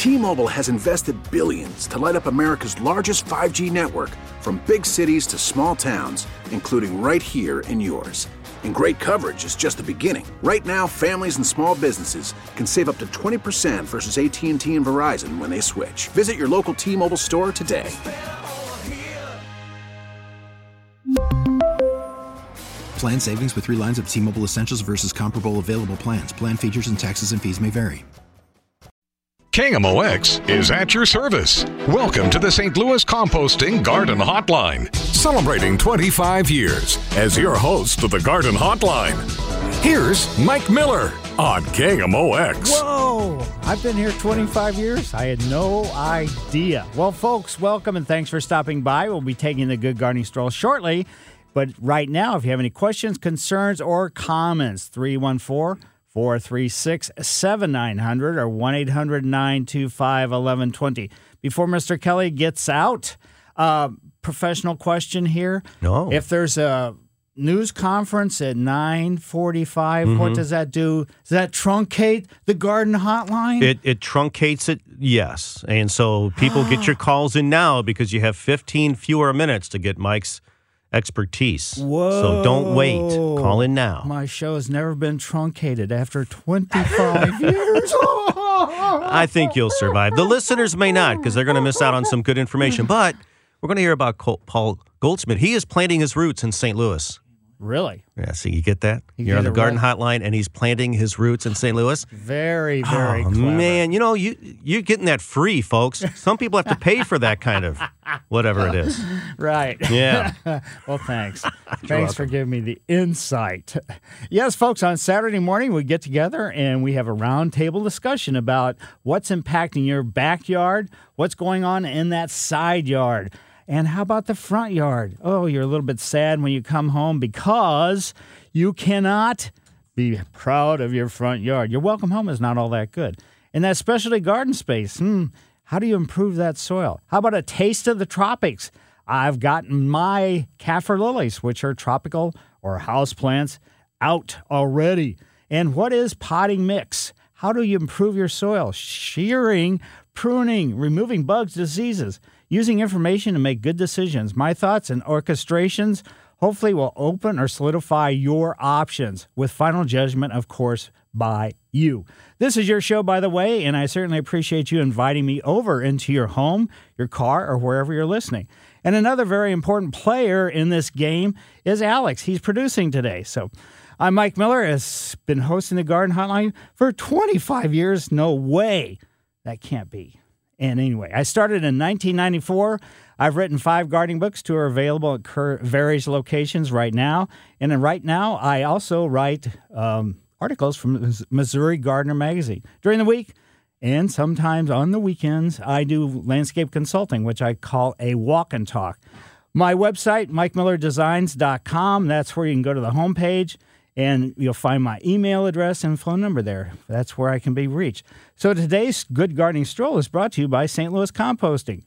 T-Mobile has invested billions to light up America's largest 5G network, from big cities to small towns, including right here in yours. And great coverage is just the beginning. Right now, families and small businesses can save up to 20% versus AT&T and Verizon when they switch. Visit your local T-Mobile store today. Plan savings with 3 lines of T-Mobile Essentials versus comparable available plans. Plan features and taxes and fees may vary. KMOX is at your service. Welcome to the St. Louis Composting Garden Hotline, celebrating 25 years as your host of the Garden Hotline. Here's Mike Miller on KMOX. Whoa! I've been here 25 years. I had no idea. Well, folks, welcome and thanks for stopping by. We'll be taking the Good Gardening Stroll shortly. But right now, if you have any questions, concerns, or comments, 314-436-7900 or 1-800-925-1120. Before Mr. Kelly gets out, professional question here. No. If there's a news conference at 9:45, what does that do? Does that truncate the garden hotline? It truncates it, yes. And so people get your calls in now because you have 15 fewer minutes to get Mike's expertise. Whoa. So don't wait. Call in now. My show has never been truncated after 25 years. I think you'll survive. The listeners may not because they're going to miss out on some good information. But we're going to hear about Paul Goldsmith. He is planting his roots in St. Louis. Really? Yeah, so you get that? You're on the Garden Hotline, and he's planting his roots in St. Louis. Very, very clever. Man, you know, you're getting that free, folks. Some people have to pay for that kind of whatever it is. Right. Yeah. Well, thanks. Thanks for giving me the insight. Yes, folks, on Saturday morning, we get together and we have a roundtable discussion about what's impacting your backyard, what's going on in that side yard. And how about the front yard? Oh, you're a little bit sad when you come home because you cannot be proud of your front yard. Your welcome home is not all that good. And that specialty garden space, how do you improve that soil? How about a taste of the tropics? I've gotten my kaffir lilies, which are tropical or house plants, out already. And what is potting mix? How do you improve your soil? Shearing, pruning, removing bugs, diseases. Using information to make good decisions. My thoughts and orchestrations hopefully will open or solidify your options with final judgment, of course, by you. This is your show, by the way, and I certainly appreciate you inviting me over into your home, your car, or wherever you're listening. And another very important player in this game is Alex. He's producing today. So I'm Mike Miller, has been hosting the Garden Hotline for 25 years. No way. That can't be. And anyway, I started in 1994. I've written 5 gardening books. 2 are available at various locations right now. And then right now, I also write articles from Missouri Gardener Magazine. During the week and sometimes on the weekends, I do landscape consulting, which I call a walk and talk. My website, MikeMillerDesigns.com, that's where you can go to the homepage. And you'll find my email address and phone number there. That's where I can be reached. So today's Good Gardening Stroll is brought to you by St. Louis Composting,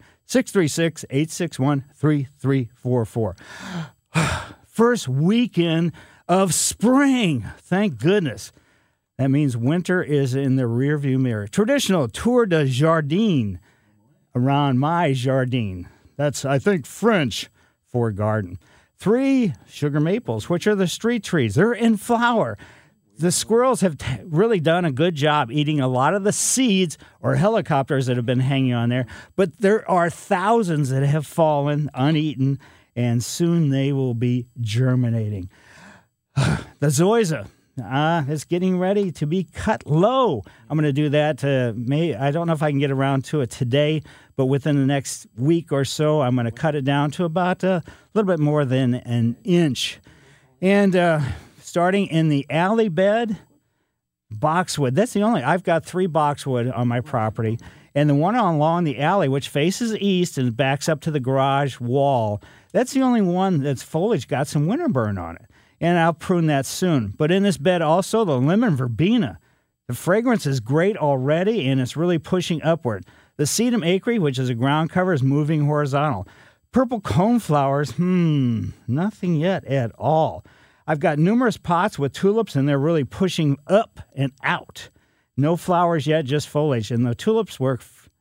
636-861-3344. First weekend of spring. Thank goodness. That means winter is in the rearview mirror. Traditional tour de jardin around my jardin. That's, I think, French for garden. 3 sugar maples, which are the street trees. They're in flower. The squirrels have really done a good job eating a lot of the seeds or helicopters that have been hanging on there. But there are thousands that have fallen uneaten, and soon they will be germinating. The zoysia is getting ready to be cut low. I'm going to do that. I don't know if I can get around to it today, but within the next week or so, I'm going to cut it down to about a little bit more than an inch. And starting in the alley bed, boxwood. That's the only. I've got 3 boxwood on my property. And the one along the alley, which faces east and backs up to the garage wall, that's the only one that's foliage got some winter burn on it. And I'll prune that soon. But in this bed also, the lemon verbena. The fragrance is great already, and it's really pushing upward. The sedum acre, which is a ground cover, is moving horizontal. Purple coneflowers, nothing yet at all. I've got numerous pots with tulips, and they're really pushing up and out. No flowers yet, just foliage. And the tulips work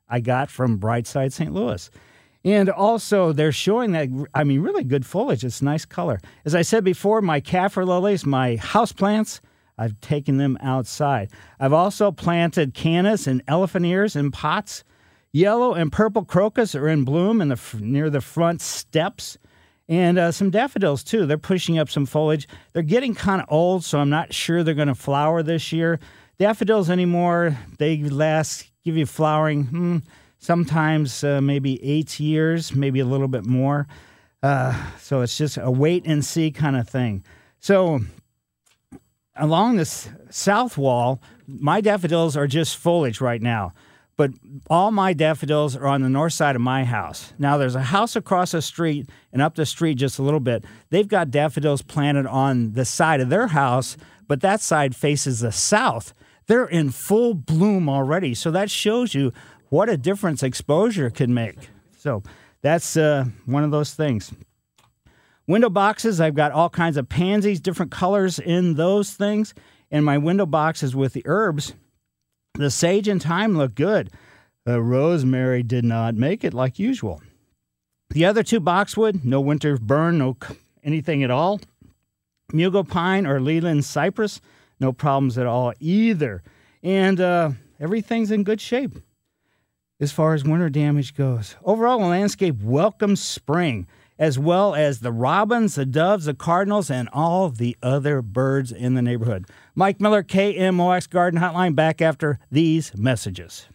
I got from Brightside St. Louis. And also, they're showing that, really good foliage. It's nice color. As I said before, my kaffir lilies, my houseplants, I've taken them outside. I've also planted cannas and elephant ears in pots. Yellow and purple crocus are in bloom near the front steps. And some daffodils, too. They're pushing up some foliage. They're getting kind of old, so I'm not sure they're going to flower this year. Daffodils anymore, they give you flowering sometimes maybe 8 years, maybe a little bit more. So it's just a wait-and-see kind of thing. So along this south wall, my daffodils are just foliage right now. But all my daffodils are on the north side of my house. Now, there's a house across the street and up the street just a little bit. They've got daffodils planted on the side of their house, but that side faces the south. They're in full bloom already. So that shows you what a difference exposure can make. So that's one of those things. Window boxes, I've got all kinds of pansies, different colors in those things. And my window boxes with the herbs, the sage and thyme look good. The rosemary did not make it like usual. The other two boxwood, no winter burn, no anything at all. Mugo pine or Leland cypress, no problems at all either. And everything's in good shape as far as winter damage goes. Overall, the landscape welcomes spring, as well as the robins, the doves, the cardinals, and all the other birds in the neighborhood. Mike Miller, KMOX Garden Hotline, back after these messages.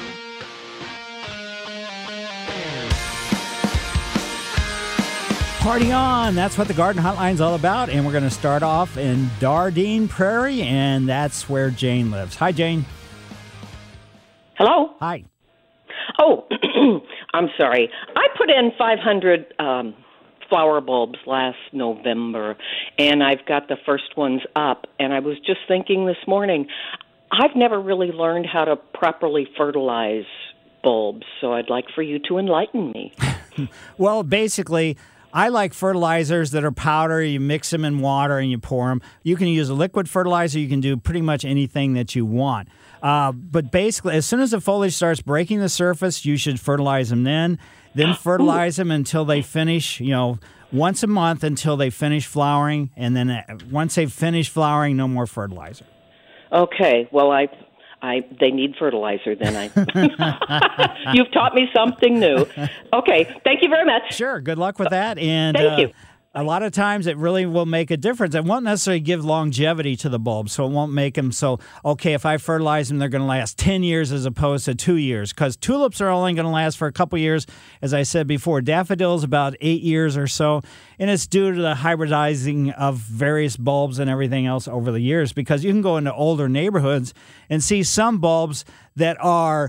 Party on! That's what the Garden Hotline's all about, and we're going to start off in Dardenne Prairie, and that's where Jane lives. Hi, Jane. Hello? Hi. Oh, I'm sorry. I put in 500 flower bulbs last November, and I've got the first ones up. And I was just thinking this morning, I've never really learned how to properly fertilize bulbs, so I'd like for you to enlighten me. Well, basically, I like fertilizers that are powder. You mix them in water and you pour them. You can use a liquid fertilizer. You can do pretty much anything that you want. But basically, as soon as the foliage starts breaking the surface, you should fertilize them then fertilize them until they finish, once a month until they finish flowering. And then once they've finished flowering, no more fertilizer. Okay. Well, they need fertilizer then. You've taught me something new. Okay. Thank you very much. Sure. Good luck with that. And thank you. A lot of times it really will make a difference. It won't necessarily give longevity to the bulbs, so it won't make them so, okay, if I fertilize them, they're going to last 10 years as opposed to 2 years, because tulips are only going to last for a couple years, as I said before. Daffodils, about 8 years or so, and it's due to the hybridizing of various bulbs and everything else over the years, because you can go into older neighborhoods and see some bulbs that are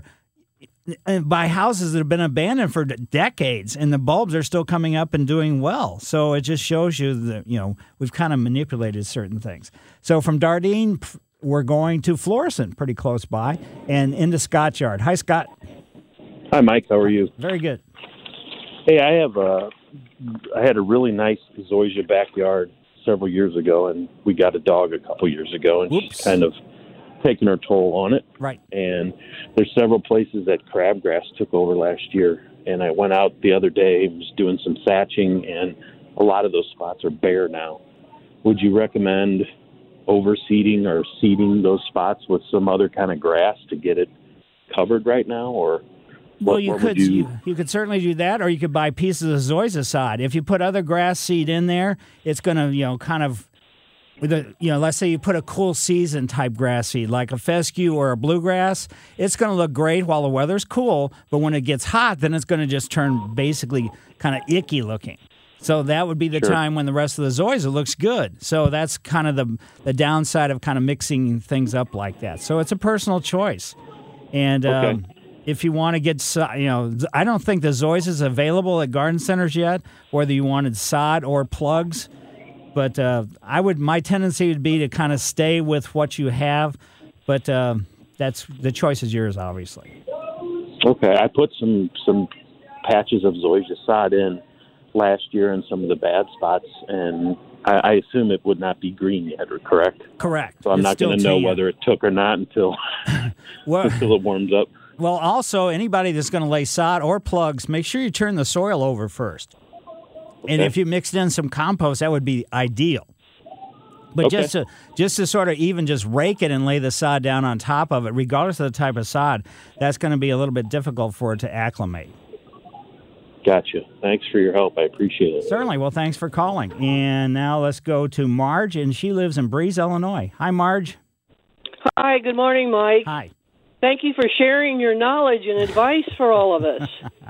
by houses that have been abandoned for decades, and the bulbs are still coming up and doing well. So it just shows you that, we've kind of manipulated certain things. So from Dardenne, we're going to Florissant, pretty close by, and into Scott's yard. Hi, Scott. Hi, Mike. How are you? Very good. Hey, I had a really nice zoysia backyard several years ago, and we got a dog a couple years ago, and she's kind of taking her toll on it. Right. And there's several places that crabgrass took over last year. And I went out the other day, was doing some thatching, and a lot of those spots are bare now. Would you recommend overseeding or seeding those spots with some other kind of grass to get it covered right now? Or well, you could certainly do that, or you could buy pieces of zoysia sod. If you put other grass seed in there, it's going to, kind of, let's say you put a cool season type grass seed like a fescue or a bluegrass, it's going to look great while the weather's cool, but when it gets hot, then it's going to just turn basically kind of icky looking. So that would be the time when the rest of the zoysia looks good. So that's kind of the downside of kind of mixing things up like that. So it's a personal choice. And if you want to get, I don't think the zoysia is available at garden centers yet, whether you wanted sod or plugs. But my tendency would be to kind of stay with what you have, but that's the choice is yours, obviously. Okay, I put some patches of zoysia sod in last year in some of the bad spots, and I assume it would not be green yet, or correct? Correct. So I'm not going to know whether it took or not until until it warms up. Well, also, anybody that's going to lay sod or plugs, make sure you turn the soil over first. Okay. And if you mixed in some compost, that would be ideal. But Okay. just to sort of even just rake it and lay the sod down on top of it, regardless of the type of sod, that's going to be a little bit difficult for it to acclimate. Gotcha. Thanks for your help. I appreciate it. Certainly. Well, thanks for calling. And now let's go to Marge, and she lives in Breeze, Illinois. Hi, Marge. Hi, good morning, Mike. Hi. Thank you for sharing your knowledge and advice for all of us.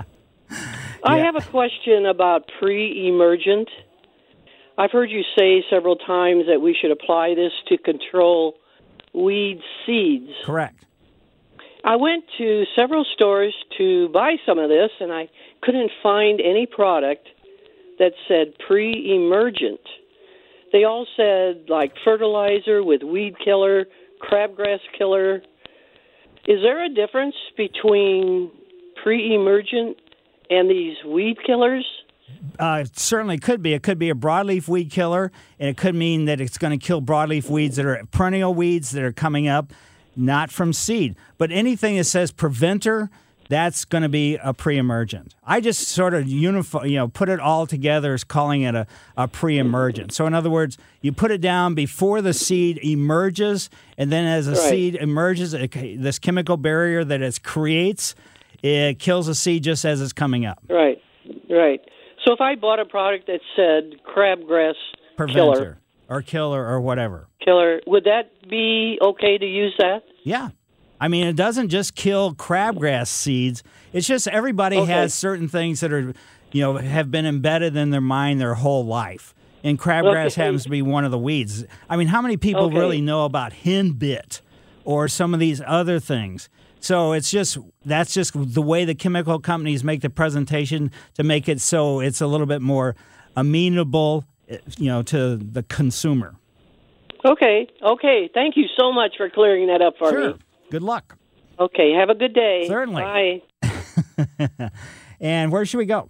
I have a question about pre-emergent. I've heard you say several times that we should apply this to control weed seeds. Correct. I went to several stores to buy some of this, and I couldn't find any product that said pre-emergent. They all said, like, fertilizer with weed killer, crabgrass killer. Is there a difference between pre-emergent and these weed killers? It certainly could be. It could be a broadleaf weed killer, and it could mean that it's going to kill broadleaf weeds that are perennial weeds that are coming up, not from seed. But anything that says preventer, that's going to be a pre-emergent. I just sort of put it all together as calling it a pre-emergent. So in other words, you put it down before the seed emerges, and then as the seed emerges, this chemical barrier that it creates, it kills the seed just as it's coming up. Right. So if I bought a product that said crabgrass preventer or killer or whatever. Killer, would that be okay to use that? Yeah. I mean, it doesn't just kill crabgrass seeds. It's just everybody has certain things that are, have been embedded in their mind their whole life. And crabgrass happens to be one of the weeds. I mean, how many people really know about henbit or some of these other things? So that's just the way the chemical companies make the presentation to make it so it's a little bit more amenable, to the consumer. Okay. Thank you so much for clearing that up for me. Good luck. Okay, have a good day. Certainly. Bye. And where should we go?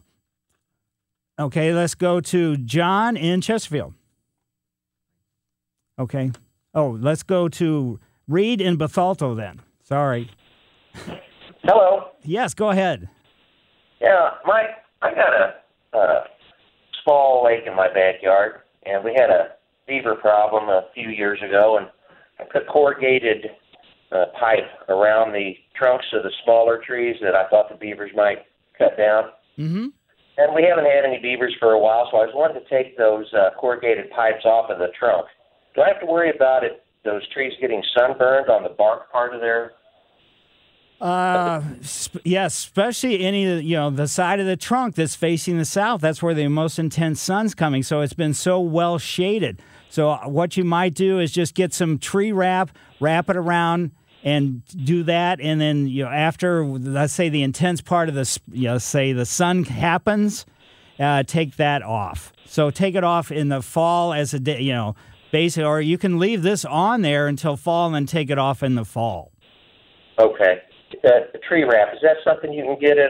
Okay, let's go to John in Chesterfield. Okay. Oh, let's go to Reed in Bethalto then. Sorry. Hello. Yes, go ahead. Yeah, Mike, I got a small lake in my backyard, and we had a beaver problem a few years ago, and I put corrugated pipe around the trunks of the smaller trees that I thought the beavers might cut down. Mm-hmm. And we haven't had any beavers for a while, so I was wanting to take those corrugated pipes off of the trunk. Do I have to worry about those trees getting sunburned on the bark part of their... Yes, especially the side of the trunk that's facing the south. That's where the most intense sun's coming. So it's been so well shaded. So what you might do is just get some tree wrap it around, and do that. And then after, let's say, the intense part of the say the sun happens, take that off. So take it off in the fall as a day, basically, or you can leave this on there until fall and then take it off in the fall. Okay. The tree wrap, is that something you can get at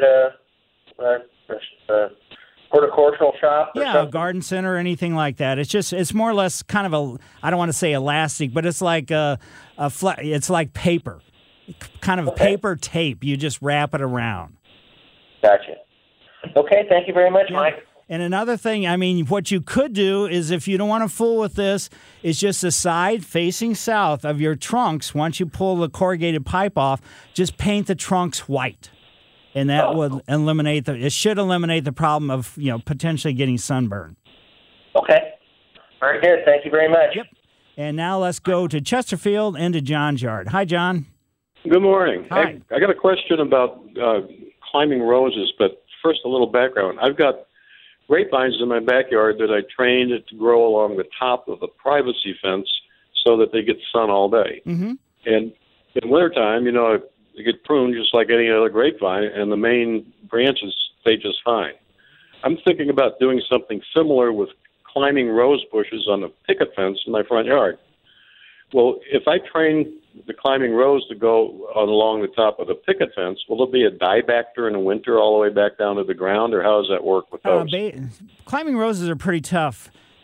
a horticultural shop? Or something? A garden center or anything like that. It's more or less kind of I don't want to say elastic, but it's like it's like paper, kind of paper tape. You just wrap it around. Gotcha. Okay, thank you very much, Mike. And another thing, I mean, what you could do is, if you don't want to fool with this, is just the side facing south of your trunks. Once you pull the corrugated pipe off, just paint the trunks white. And that would eliminate it should eliminate the problem of, potentially getting sunburn. Okay. Very good. Thank you very much. Yep. And now let's go to Chesterfield and to John's yard. Hi, John. Good morning. Hi. I got a question about climbing roses, but first a little background. I've got grapevines in my backyard that I trained to grow along the top of a privacy fence so that they get sun all day. Mm-hmm. And in wintertime, they get pruned just like any other grapevine, and the main branches stay just fine. I'm thinking about doing something similar with climbing rose bushes on a picket fence in my front yard. Well, if I train the climbing rose to go along the top of the picket fence, will there be a dieback during the winter all the way back down to the ground, or how does that work with those? Climbing roses are pretty tough.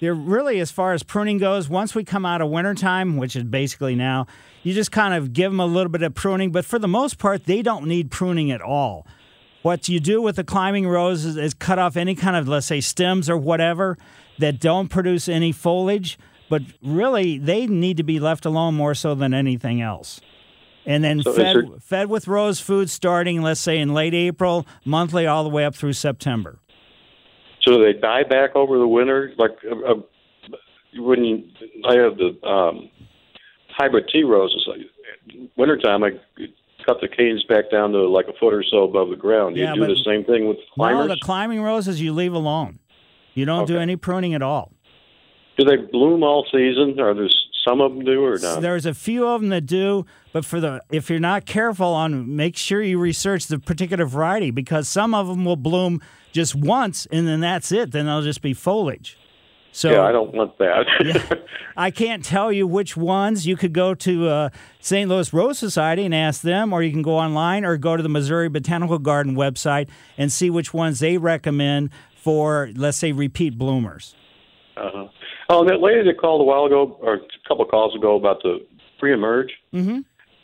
They're really, as far as pruning goes, once we come out of wintertime, which is basically now, you just kind of give them a little bit of pruning. But for the most part, they don't need pruning at all. What you do with the climbing roses is cut off any kind of, let's say, stems or whatever that don't produce any foliage. But really, they need to be left alone more so than anything else. And then fed with rose food starting, let's say, in late April, monthly all the way up through September. So do they die back over the winter? Like when I have the hybrid tea roses, wintertime I cut the canes back down to like a foot or so above the ground. Do you do the same thing with climbers? No, the climbing roses you leave alone. You don't do any pruning at all. Do they bloom all season? Or there's some of them do or not? There's a few of them that do, but if you're not careful make sure you research the particular variety, because some of them will bloom just once and then that's it. Then they'll just be foliage. So yeah, I don't want that. Yeah, I can't tell you which ones. You could go to St. Louis Rose Society and ask them, or you can go online or go to the Missouri Botanical Garden website and see which ones they recommend for, let's say, repeat bloomers. Uh-huh. Oh, that lady that called a while ago, or a couple of calls ago, about the pre-emerge. Mm-hmm.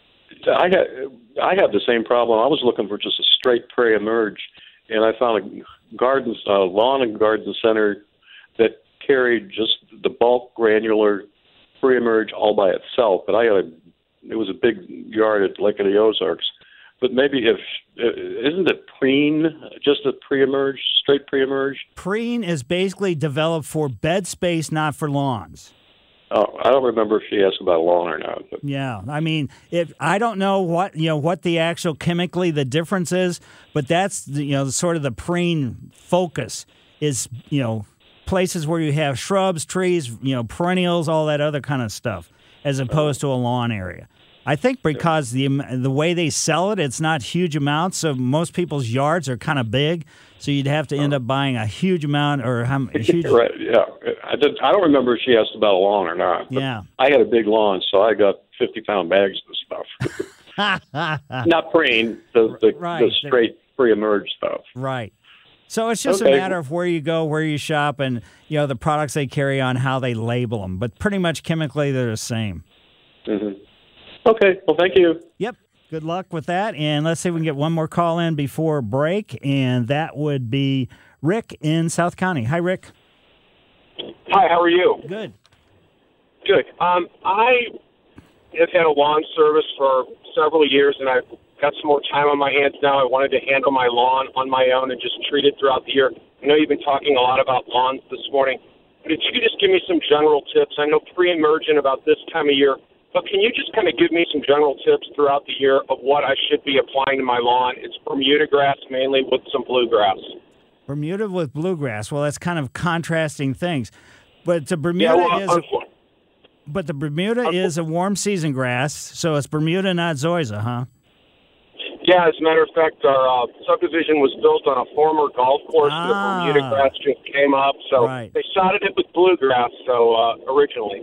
I had the same problem. I was looking for just a straight pre-emerge, and I found a lawn and garden center that carried just the bulk granular pre-emerge all by itself. But it was a big yard at Lake of the Ozarks. But maybe isn't it preen just a pre-emerge, straight pre-emerge? Preen is basically developed for bed space, not for lawns. Oh, I don't remember if she asked about a lawn or not. But. Yeah, I mean, I don't know what the actual chemically the difference is, but that's sort of the preen focus is places where you have shrubs, trees, perennials, all that other kind of stuff, as opposed to a lawn area. I think because the way they sell it, it's not huge amounts, so most people's yards are kind of big, so you'd have to end up buying a huge amount or a huge. Right? Yeah, I don't remember if she asked about a lawn or not. Yeah, I had a big lawn, so I got 50-pound bags of stuff. Not preen, the straight pre-emerge stuff. Right. So it's just a matter of where you go, where you shop, and the products they carry on, how they label them. But pretty much chemically, they're the same. Mm-hmm. Okay. Well, thank you. Yep. Good luck with that. And let's see if we can get one more call in before break, and that would be Rick in South County. Hi, Rick. Hi. How are you? Good. Good. I have had a lawn service for several years, and I've got some more time on my hands now. I wanted to handle my lawn on my own and just treat it throughout the year. I know you've been talking a lot about lawns this morning, but if you could just give me some general tips. I know pre-emergent about this time of year, but can you just kind of give me some general tips throughout the year of what I should be applying to my lawn? It's Bermuda grass mainly with some bluegrass. Bermuda with bluegrass. Well, that's kind of contrasting things. But the Bermuda is a warm season grass, so it's Bermuda, not zoysia, huh? Yeah, as a matter of fact, our subdivision was built on a former golf course, and the Bermuda grass just came up, so they sodded it with bluegrass. So originally,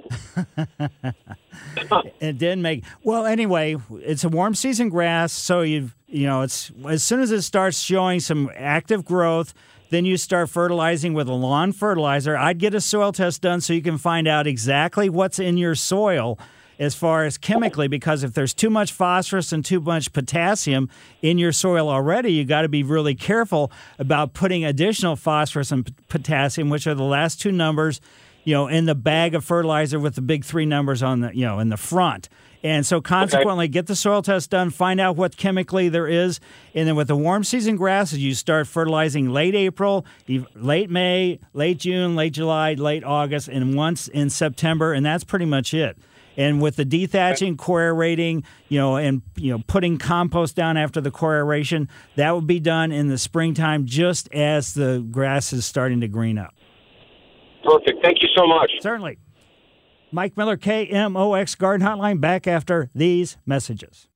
it didn't make well. Anyway, it's a warm season grass, so it's as soon as it starts showing some active growth, then you start fertilizing with a lawn fertilizer. I'd get a soil test done so you can find out exactly what's in your soil as far as chemically, because if there's too much phosphorus and too much potassium in your soil already, you got to be really careful about putting additional phosphorus and potassium, which are the last two numbers, in the bag of fertilizer with the big three numbers on the, in the front. And so consequently, get the soil test done, find out what chemically there is. And then with the warm season grasses, you start fertilizing late April, late May, late June, late July, late August, and once in September. And that's pretty much it. And with the dethatching, core aerating, and putting compost down after the core aeration, that would be done in the springtime just as the grass is starting to green up. Perfect. Thank you so much. Certainly. Mike Miller, KMOX Garden Hotline, back after these messages.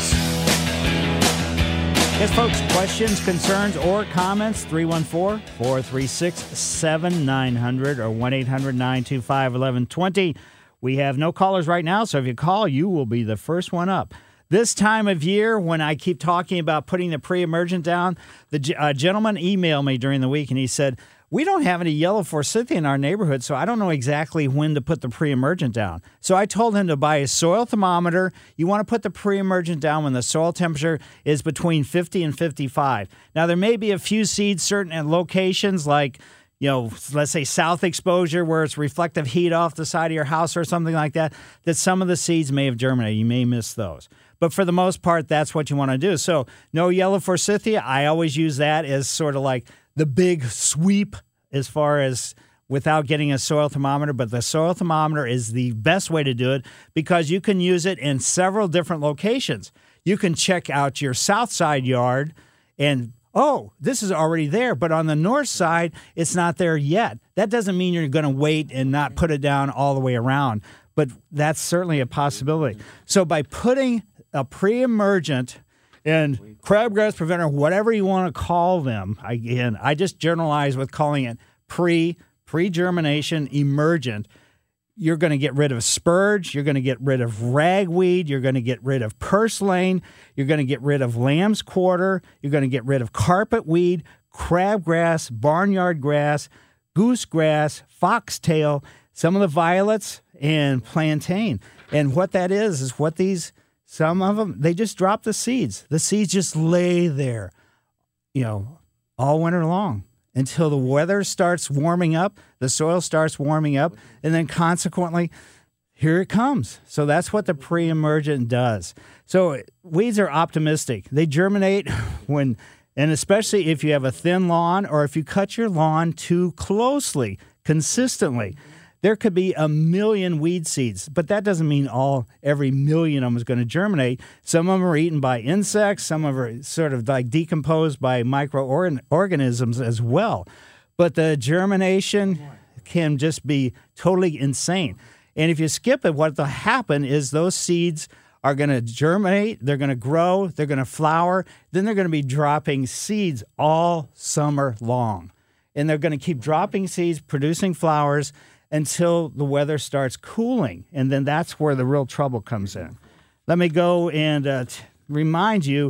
Yes, folks, questions, concerns, or comments, 314-436-7900 or 1-800-925-1120. We have no callers right now, so if you call, you will be the first one up. This time of year, when I keep talking about putting the pre-emergent down, the gentleman emailed me during the week, and he said, we don't have any yellow forsythia in our neighborhood, so I don't know exactly when to put the pre-emergent down. So I told him to buy a soil thermometer. You want to put the pre-emergent down when the soil temperature is between 50 and 55. Now, there may be a few seeds certain at locations like, let's say south exposure where it's reflective heat off the side of your house or something like that some of the seeds may have germinated. You may miss those. But for the most part, that's what you want to do. So no yellow forsythia. I always use that as sort of like the big sweep as far as without getting a soil thermometer. But the soil thermometer is the best way to do it because you can use it in several different locations. You can check out your south side yard and this is already there, but on the north side, it's not there yet. That doesn't mean you're going to wait and not put it down all the way around, but that's certainly a possibility. So by putting a pre-emergent and crabgrass preventer, whatever you want to call them, again, I just generalize with calling it pre-germination emergent. You're going to get rid of spurge. You're going to get rid of ragweed. You're going to get rid of purslane. You're going to get rid of lamb's quarter. You're going to get rid of carpetweed, crabgrass, barnyard grass, goosegrass, foxtail, some of the violets, and plantain. And what that is what some of them, they just drop the seeds. The seeds just lay there, all winter long. Until the weather starts warming up, the soil starts warming up, and then consequently, here it comes. So that's what the pre-emergent does. So weeds are optimistic. They germinate and especially if you have a thin lawn or if you cut your lawn too closely, consistently. There could be 1 million weed seeds, but that doesn't mean every million of them is going to germinate. Some of them are eaten by insects. Some of them are sort of like decomposed by microorganisms as well. But the germination can just be totally insane. And if you skip it, what will happen is those seeds are going to germinate, they're going to grow, they're going to flower, then they're going to be dropping seeds all summer long. And they're going to keep dropping seeds, producing flowers, until the weather starts cooling, and then that's where the real trouble comes in. Let me go and remind you,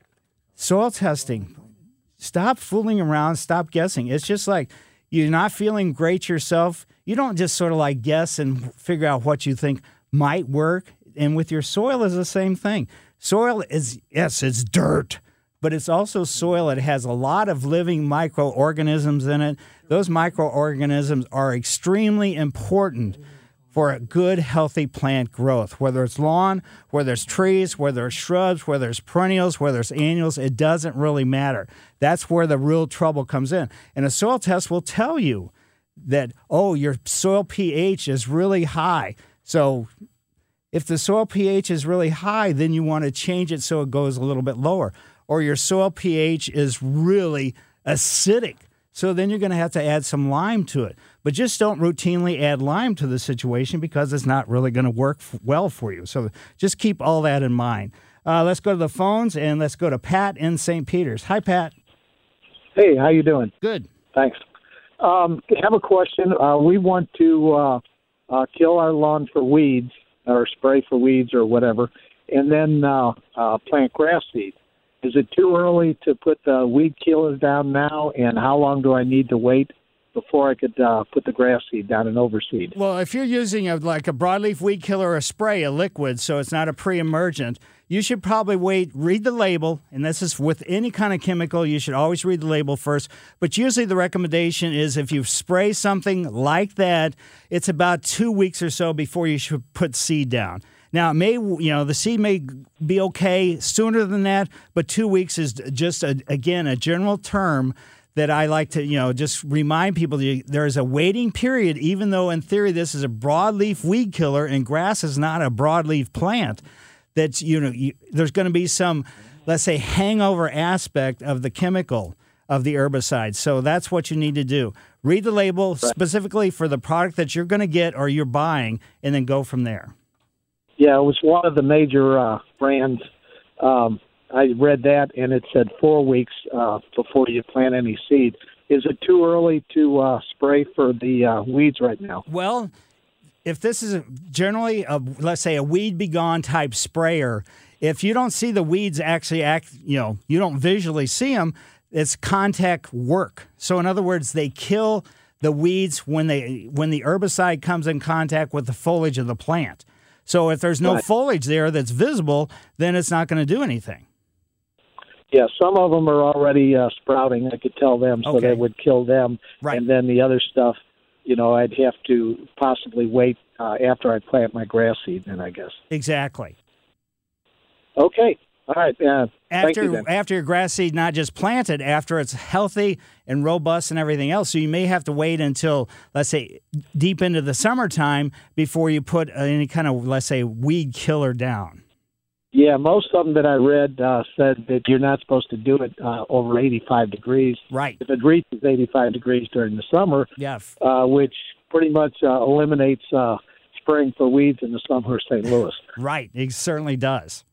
soil testing. Stop fooling around. Stop guessing. It's just like you're not feeling great yourself. You don't just sort of like guess and figure out what you think might work. And with your soil is the same thing. Soil is, yes, it's dirt, but it's also soil. It has a lot of living microorganisms in it. Those microorganisms are extremely important for a good, healthy plant growth. Whether it's lawn, whether it's trees, whether it's shrubs, whether it's perennials, whether it's annuals, it doesn't really matter. That's where the real trouble comes in. And a soil test will tell you that, your soil pH is really high. So if the soil pH is really high, then you want to change it so it goes a little bit lower. Or your soil pH is really acidic. So then you're going to have to add some lime to it. But just don't routinely add lime to the situation because it's not really going to work well for you. So just keep all that in mind. Let's go to the phones, and let's go to Pat in St. Peters. Hi, Pat. Hey, how you doing? Good. Thanks. I have a question. We want to kill our lawn for weeds or spray for weeds or whatever, and then plant grass seed. Is it too early to put the weed killers down now, and how long do I need to wait before I could put the grass seed down and overseed? Well, if you're using a broadleaf weed killer or a spray, a liquid, so it's not a pre-emergent, you should probably wait, read the label, and this is with any kind of chemical, you should always read the label first. But usually the recommendation is if you spray something like that, it's about 2 weeks or so before you should put seed down. Now, it may, the seed may be okay sooner than that, but 2 weeks is just, a general term that I like to, just remind people there is a waiting period, even though in theory this is a broadleaf weed killer and grass is not a broadleaf plant, that, there's going to be some, let's say, hangover aspect of the chemical of the herbicide. So that's what you need to do. Read the label specifically for the product that you're going to get or you're buying, and then go from there. Yeah, it was one of the major brands. I read that, and it said 4 weeks before you plant any seed. Is it too early to spray for the weeds right now? Well, if this is generally, let's say, a weed be gone type sprayer, if you don't see the weeds actually you don't visually see them, it's contact work. So in other words, they kill the weeds when the herbicide comes in contact with the foliage of the plant. So if there's no foliage there that's visible, then it's not going to do anything. Yeah, some of them are already sprouting. I could tell them, so that would kill them. Right. And then the other stuff, I'd have to possibly wait after I plant my grass seed then, I guess. Exactly. Okay. All right. Thank you, then. After your grass seed not just planted, after it's healthy and robust and everything else. So you may have to wait until, let's say, deep into the summertime before you put any kind of, let's say, weed killer down. Yeah, most of them that I read said that you're not supposed to do it over 85 degrees. Right. If it reaches 85 degrees during the summer, which pretty much eliminates spraying for weeds in the summer of St. Louis. Right. It certainly does.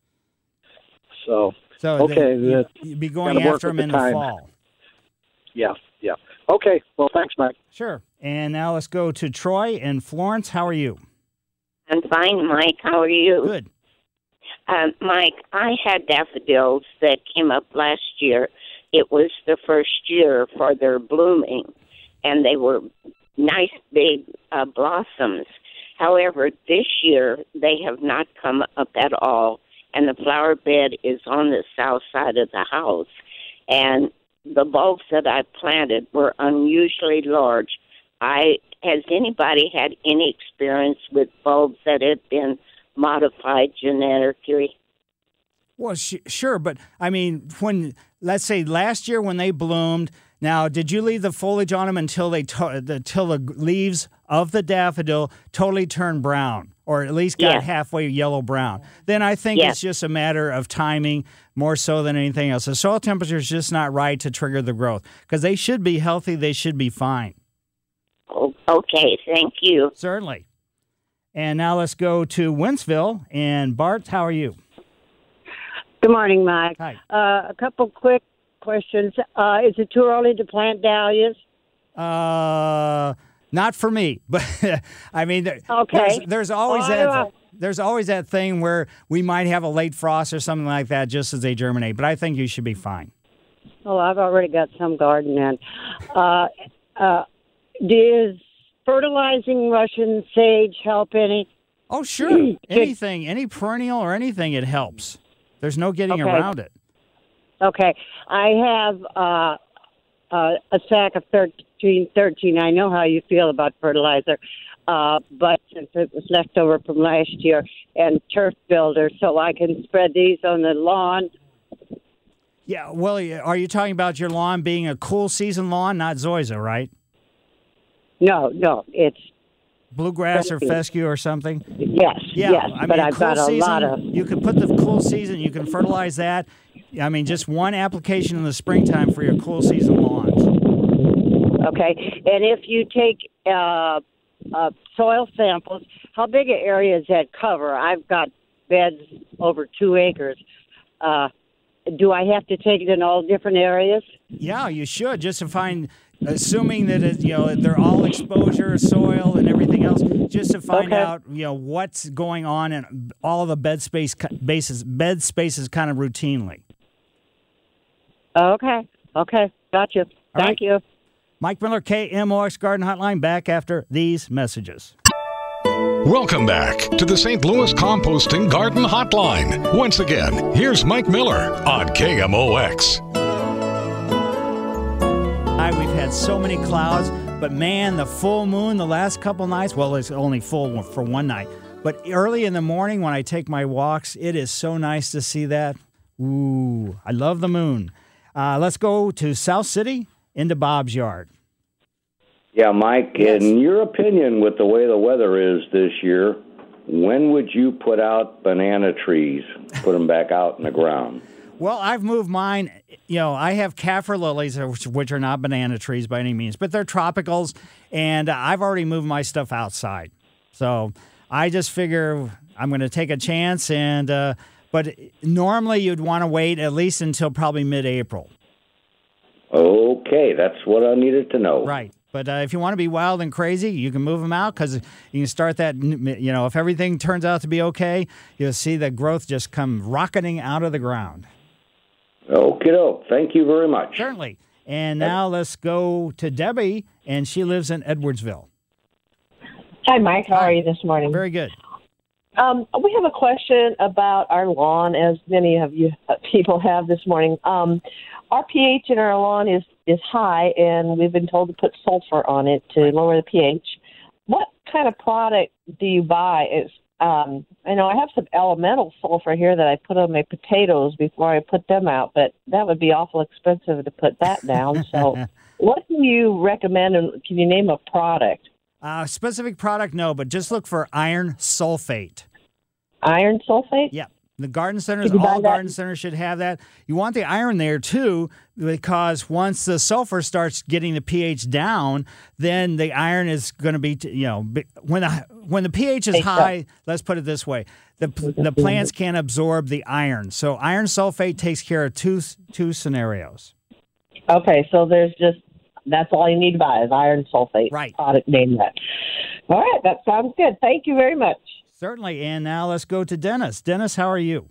So okay. You'd be going after them in the fall. Yeah. Okay. Well, thanks, Mike. Sure. And now let's go to Troy and Florence. How are you? I'm fine, Mike. How are you? Good. Mike, I had daffodils that came up last year. It was the first year for their blooming, and they were nice big blossoms. However, this year they have not come up at all, and the flower bed is on the south side of the house. And the bulbs that I planted were unusually large. Has anybody had any experience with bulbs that have been modified genetically? Well, sure, but I mean, let's say last year when they bloomed, now did you leave the foliage on them until until the leaves of the daffodil totally turned brown, or at least got halfway yellow brown? Then I think it's just a matter of timing more so than anything else. The soil temperature is just not right to trigger the growth because they should be healthy. They should be fine. Okay, thank you. Certainly. And now let's go to Wentzville. And Bart, how are you? Good morning, Mike. Hi. A couple quick questions. Is it too early to plant dahlias? Not for me, but I mean, okay. There's always there's always that thing where we might have a late frost or something like that just as they germinate. But I think you should be fine. Oh, I've already got some garden in. Does fertilizing Russian sage help any? Oh, sure. Anything, any perennial or anything, it helps. There's no getting around it. Okay. I have a sack of 13. I know how you feel about fertilizer, but since it was left over from last year, and turf builder, so I can spread these on the lawn. Yeah, well, are you talking about your lawn being a cool season lawn, not zoysia, right? No, it's bluegrass or fescue or something? Yes, yes. I mean, but I've got a lot of... You can put the cool season, you can fertilize that. I mean, just one application in the springtime for your cool season lawns. Okay, and if you take soil samples, how big an area is that cover? I've got beds over 2 acres. Do I have to take it in all different areas? Yeah, you should, just to find... Assuming that they're all exposure, soil, and everything else, just to find out what's going on in all of the bed spaces kind of routinely. Okay, gotcha. Thank you. Mike Miller, KMOX Garden Hotline, back after these messages. Welcome back to the St. Louis Composting Garden Hotline. Once again, here's Mike Miller on KMOX. We've had so many clouds, but man, the full moon the last couple nights, well, it's only full for one night, but early in the morning when I take my walks, it is so nice to see that. Ooh, I love the moon. Let's go to South City into Bob's yard. Yeah, Mike, in your opinion, with the way the weather is this year, when would you put out banana trees, put them back out in the ground? Well, I've moved mine. I have kaffir lilies, which are not banana trees by any means, but they're tropicals, and I've already moved my stuff outside. So I just figure I'm going to take a chance, but normally you'd want to wait at least until probably mid-April. Okay, that's what I needed to know. Right. But if you want to be wild and crazy, you can move them out because you can start that, if everything turns out to be okay, you'll see the growth just come rocketing out of the ground. Okie doke. Thank you very much. Certainly. And now let's go to Debbie, and she lives in Edwardsville. Hi, Mike. How are you this morning? Very good. We have a question about our lawn, as many of you people have this morning. Our pH in our lawn is high, and we've been told to put sulfur on it to lower the pH. What kind of product do you buy? I know I have some elemental sulfur here that I put on my potatoes before I put them out, but that would be awful expensive to put that down. So what do you recommend, and can you name a product? Specific product, no, but just look for iron sulfate. Iron sulfate? Yeah. The garden centers, all garden centers should have that. You want the iron there, too, because once the sulfur starts getting the pH down, then the iron is going to be, when the pH is high, let's put it this way, the plants can't absorb the iron. So iron sulfate takes care of two scenarios. Okay, so that's all you need to buy is iron sulfate. Right. Product name that. All right, that sounds good. Thank you very much. Certainly. And now let's go to Dennis. Dennis, how are you?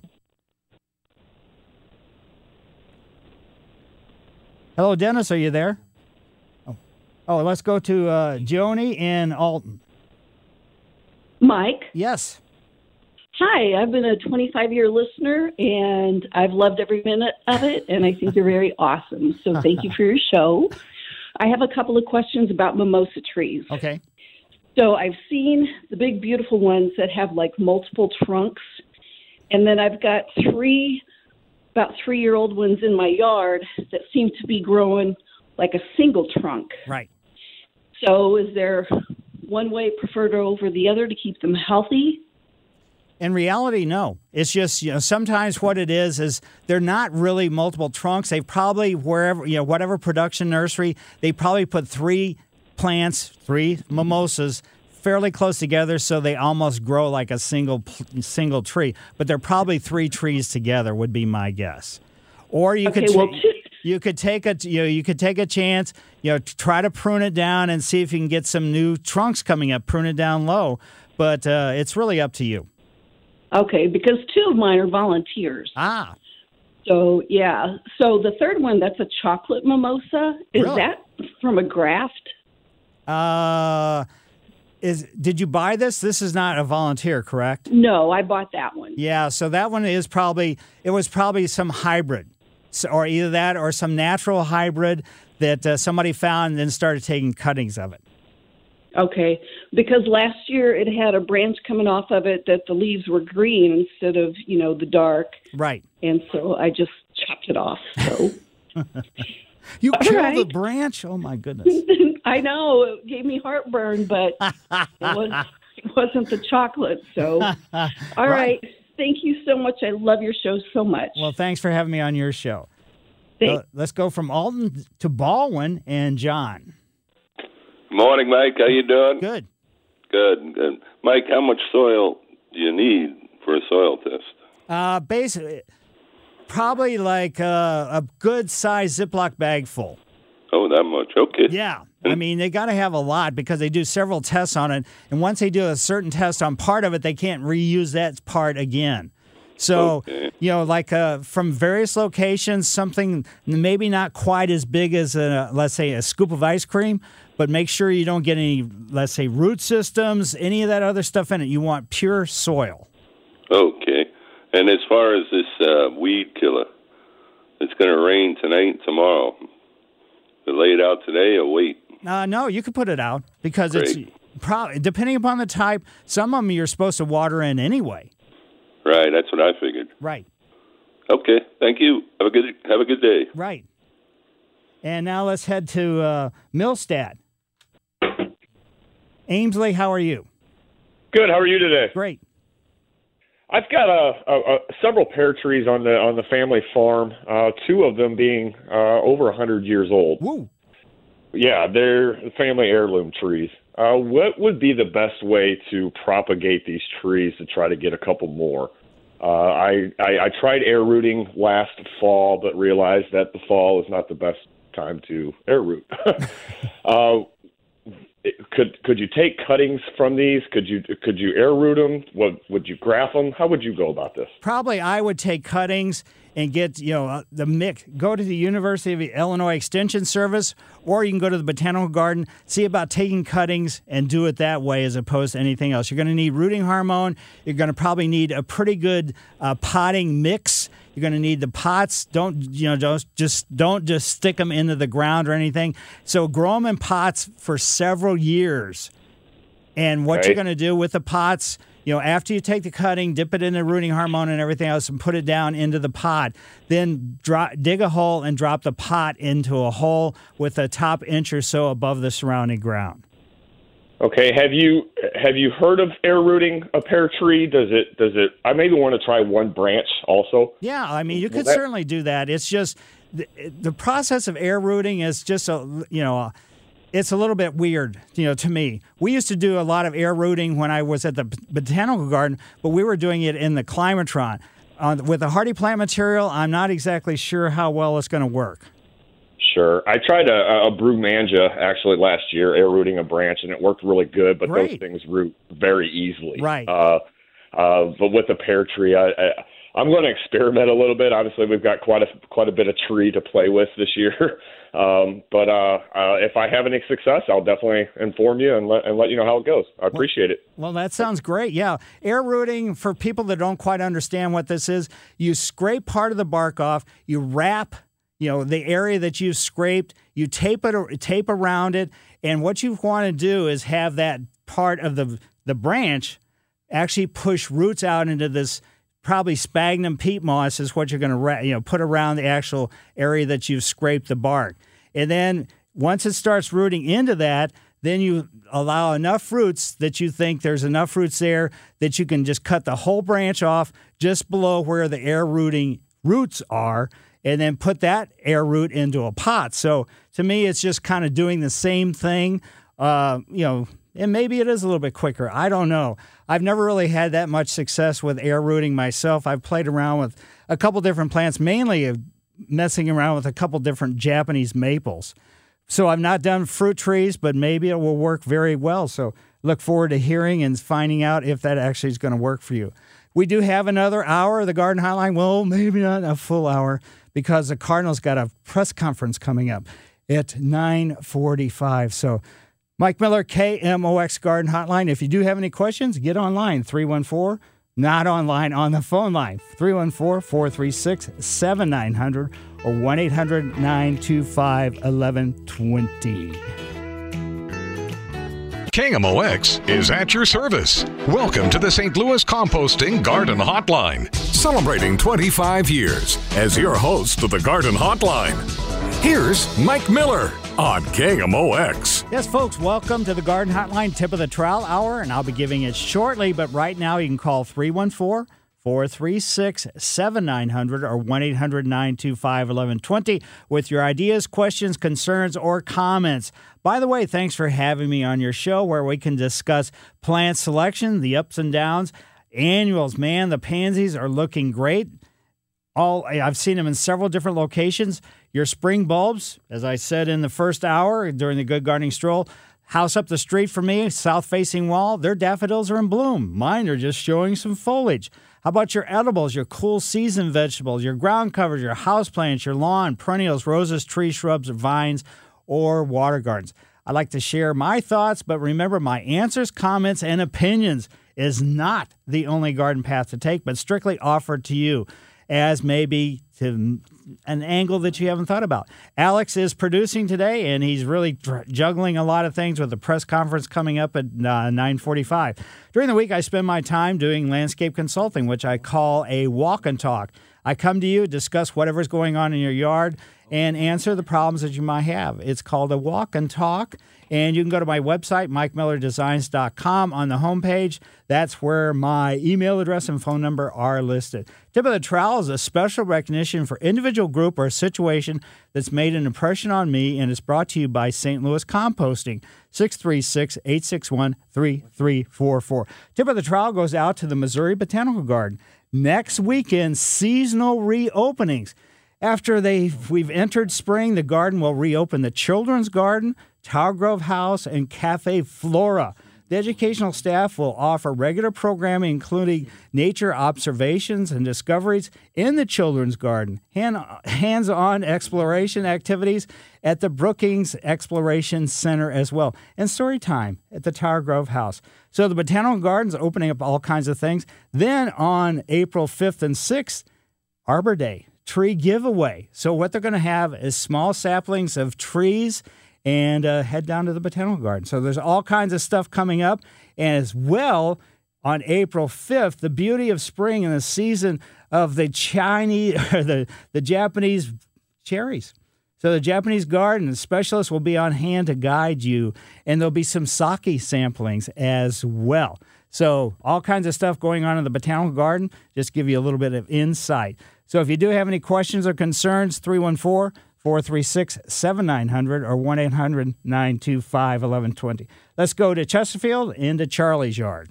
Hello, Dennis. Are you there? Oh, let's go to Joni in Alton. Mike? Yes. Hi, I've been a 25-year listener, and I've loved every minute of it, and I think you're very awesome. So thank you for your show. I have a couple of questions about mimosa trees. Okay. So I've seen the big, beautiful ones that have like multiple trunks. And then I've got about 3-year-old ones in my yard that seem to be growing like a single trunk. Right. So is there one way preferred over the other to keep them healthy? In reality, no. It's just, sometimes what it is they're not really multiple trunks. They probably, whatever production nursery, they probably put 3 plants, 3 mimosas, fairly close together, so they almost grow like a single tree. But they're probably 3 trees together, would be my guess. Or you could take a chance, try to prune it down and see if you can get some new trunks coming up. Prune it down low, but it's really up to you. Okay, because 2 of mine are volunteers. Ah. So yeah. So the third one, that's a chocolate mimosa. Is that from a graft? Did you buy this? This is not a volunteer, correct? No, I bought that one. Yeah, so that one was probably some hybrid, or either that or some natural hybrid that somebody found and then started taking cuttings of it. Okay, because last year it had a branch coming off of it that the leaves were green instead of, the dark. Right. And so I just chopped it off. So you killed the branch? Oh my goodness. I know, it gave me heartburn, but it wasn't the chocolate. So, all right. Thank you so much. I love your show so much. Well, thanks for having me on your show. Let's go from Alton to Baldwin and John. Morning, Mike. How you doing? Good. Good. Mike, how much soil do you need for a soil test? Basically, probably like a good-sized Ziploc bag full. Oh, that much. Okay. Yeah. I mean, they got to have a lot because they do several tests on it. And once they do a certain test on part of it, they can't reuse that part again. So, from various locations, something maybe not quite as big as, let's say, a scoop of ice cream, but make sure you don't get any, let's say, root systems, any of that other stuff in it. You want pure soil. Okay. And as far as this weed killer, it's going to rain tonight and tomorrow. Lay it out today or wait? No, you can put it out because it's probably, depending upon the type, some of them you're supposed to water in anyway. Right, that's what I figured. Right. Okay, thank you. Have a good day. Right. And now let's head to Millstadt. Amesley, how are you? Good. How are you today? Great. I've got several pear trees on the family farm. 2 of them being over 100 years old. Woo. Yeah, they're family heirloom trees. What would be the best way to propagate these trees to try to get a couple more? I tried air rooting last fall, but realized that the fall is not the best time to air root. Could you take cuttings from these? Could you air root them? Would you graft them? How would you go about this? Probably I would take cuttings and get, the mix. Go to the University of Illinois Extension Service, or you can go to the Botanical Garden, see about taking cuttings and do it that way as opposed to anything else. You're going to need rooting hormone. You're going to probably need a pretty good potting mix. You're going to need the pots. Don't just stick them into the ground or anything. So grow them in pots for several years. And what you're going to do with the pots, after you take the cutting, dip it in the rooting hormone and everything else and put it down into the pot. Then dig a hole and drop the pot into a hole with the top inch or so above the surrounding ground. Okay. Have you heard of air rooting a pear tree? Does it? I maybe want to try one branch also. Yeah, I mean, you could certainly do that. It's just the process of air rooting is just it's a little bit weird, to me. We used to do a lot of air rooting when I was at the Botanical Garden, but we were doing it in the Climatron. With the hardy plant material, I'm not exactly sure how well it's going to work. Sure. I tried a Brugmansia actually last year, air rooting a branch, and it worked really good, but those things root very easily. Right. But with the pear tree, I'm going to experiment a little bit. Obviously, we've got quite a bit of tree to play with this year. But if I have any success, I'll definitely inform you and let you know how it goes. I appreciate it. Well, that sounds great. Yeah. Air rooting, for people that don't quite understand what this is, you scrape part of the bark off, you wrap the area that you've scraped, you tape around it, and what you want to do is have that part of the branch actually push roots out into this probably sphagnum peat moss is what you're going to put around the actual area that you've scraped the bark. And then once it starts rooting into that, then you allow enough roots that you think there's enough roots there that you can just cut the whole branch off just below where the air rooting roots are, and then put that air root into a pot. So to me, it's just kind of doing the same thing, and maybe it is a little bit quicker. I don't know. I've never really had that much success with air rooting myself. I've played around with a couple different plants, mainly messing around with a couple different Japanese maples. So I've not done fruit trees, but maybe it will work very well. So look forward to hearing and finding out if that actually is going to work for you. We do have another hour of the Garden Hotline. Well, maybe not a full hour because the Cardinals got a press conference coming up at 9:45. So Mike Miller, KMOX Garden Hotline. If you do have any questions, get online, 314, not online, on the phone line, 314-436-7900 or 1-800-925-1120. KMOX is at your service. Welcome to the St. Louis Composting Garden Hotline, celebrating 25 years as your host of the Garden Hotline. Here's Mike Miller on KMOX. Yes, folks, welcome to the Garden Hotline Tip of the Trowel Hour, and I'll be giving it shortly, but right now you can call 314-436-7900 or 1-800-925-1120 with your ideas, questions, concerns, or comments. By the way, thanks for having me on your show where we can discuss plant selection, the ups and downs, annuals. Man, the pansies are looking great. I've seen them in several different locations. Your spring bulbs, as I said in the first hour during the Good Gardening Stroll, house up the street from me, south-facing wall, their daffodils are in bloom. Mine are just showing some foliage. How about your edibles, your cool season vegetables, your ground covers, your houseplants, your lawn, perennials, roses, trees, shrubs, vines, or water gardens? I like to share my thoughts, but remember, my answers, comments, and opinions is not the only garden path to take, but strictly offered to you as maybe to an angle that you haven't thought about. Alex is producing today, and he's really juggling a lot of things with the press conference coming up at 9:45. During the week, I spend my time doing landscape consulting, which I call a walk and talk. I come to you, discuss whatever's going on in your yard, and answer the problems that you might have. It's called a walk and talk, and you can go to my website, MikeMillerDesigns.com. On the homepage, that's where my email address and phone number are listed. Tip of the Trowel is a special recognition for individual, group, or situation that's made an impression on me, and it's brought to you by St. Louis Composting, 636-861-3344. Tip of the Trowel goes out to the Missouri Botanical Garden. Next weekend, seasonal reopenings. After we've entered spring, the garden will reopen the Children's Garden, Tower Grove House, and Cafe Flora. The educational staff will offer regular programming, including nature observations and discoveries in the children's garden, hands-on exploration activities at the Brookings Exploration Center as well, and story time at the Tower Grove House. So the Botanical Garden's opening up all kinds of things. Then on April 5th and 6th, Arbor Day, tree giveaway. So what they're going to have is small saplings of trees and head down to the Botanical Garden. So there's all kinds of stuff coming up. And as well, on April 5th, the beauty of spring and the season of the Chinese, or the Japanese cherries. So the Japanese garden specialists will be on hand to guide you, and there'll be some sake samplings as well. So all kinds of stuff going on in the Botanical Garden, just give you a little bit of insight. So if you do have any questions or concerns, 314-436-7900 or 1-800-925-1120. Let's go to Chesterfield into Charlie's yard.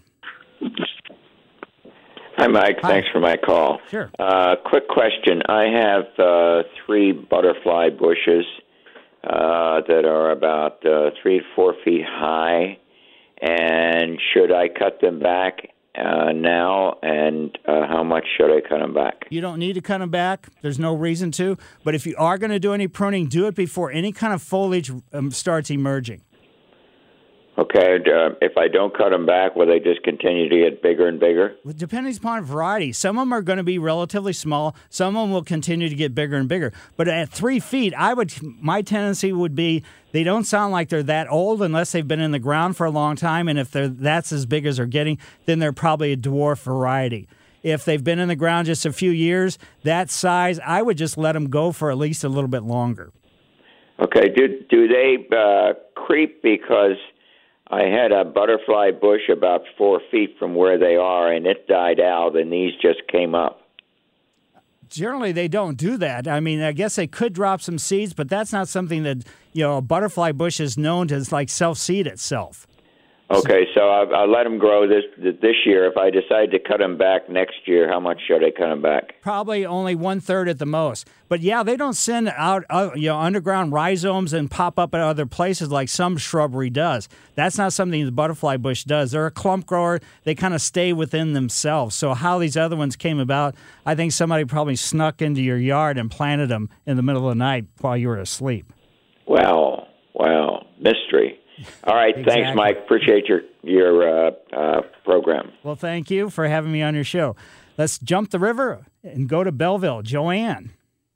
Hi, Mike. Hi. Thanks for my call. Sure. Quick question. I have 3 butterfly bushes that are about 3 to 4 feet high. And should I cut them back now? And how much should I cut them back? You don't need to cut them back. There's no reason to. But if you are going to do any pruning, do it before any kind of foliage starts emerging. Okay. If I don't cut them back, will they just continue to get bigger and bigger? Well, depending upon variety. Some of them are going to be relatively small. Some of them will continue to get bigger and bigger. But at 3 feet, my tendency would be they don't sound like they're that old unless they've been in the ground for a long time. And if that's as big as they're getting, then they're probably a dwarf variety. If they've been in the ground just a few years, that size, I would just let them go for at least a little bit longer. Okay. Do they creep? Because I had a butterfly bush about 4 feet from where they are, and it died out, and these just came up. Generally, they don't do that. I mean, I guess they could drop some seeds, but that's not something that, a butterfly bush is known to self-seed itself. Okay, so I'll let them grow this year. If I decide to cut them back next year, how much should I cut them back? Probably only 1/3 at the most. But yeah, they don't send out underground rhizomes and pop up at other places like some shrubbery does. That's not something the butterfly bush does. They're a clump grower. They kind of stay within themselves. So how these other ones came about, I think somebody probably snuck into your yard and planted them in the middle of the night while you were asleep. Wow, mystery. All right, Exactly. Thanks, Mike. Appreciate your program. Well, thank you for having me on your show. Let's jump the river and go to Belleville. Joanne.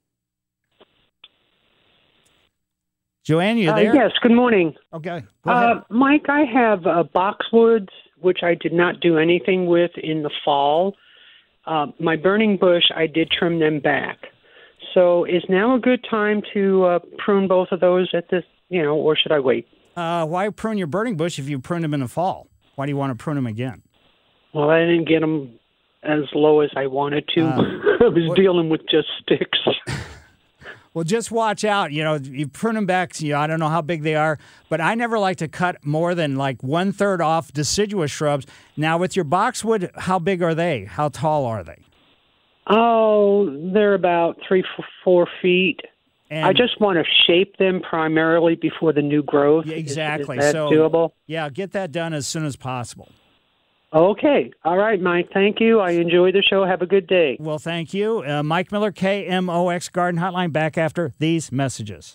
Joanne, you there? Yes, good morning. Okay, go ahead. Mike, I have boxwoods, which I did not do anything with in the fall. My burning bush, I did trim them back. So is now a good time to prune both of those at this, or should I wait? Why prune your burning bush if you pruned them in the fall? Why do you want to prune them again? Well, I didn't get them as low as I wanted to. I was dealing with just sticks. Well, just watch out. You prune them back. I don't know how big they are, but I never like to cut more than like 1/3 off deciduous shrubs. Now, with your boxwood, how big are they? How tall are they? Oh, they're about 3 to 4 feet. And I just want to shape them primarily before the new growth. Exactly. Is that doable? Yeah, get that done as soon as possible. Okay. All right, Mike. Thank you. I enjoy the show. Have a good day. Well, thank you. Mike Miller, KMOX Garden Hotline, back after these messages.